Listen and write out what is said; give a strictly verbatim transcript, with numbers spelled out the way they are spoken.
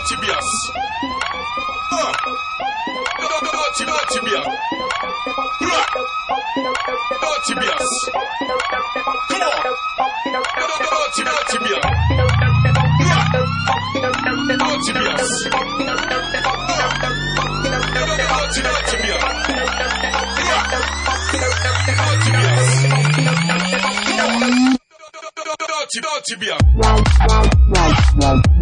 dirty bias. Ah, dirty, dirty bias. Dirty bias. Come on, dirty, dirty bias. Dirty bias. Dirty, dirty bias. Dirty bias. Dirty, dirty bias.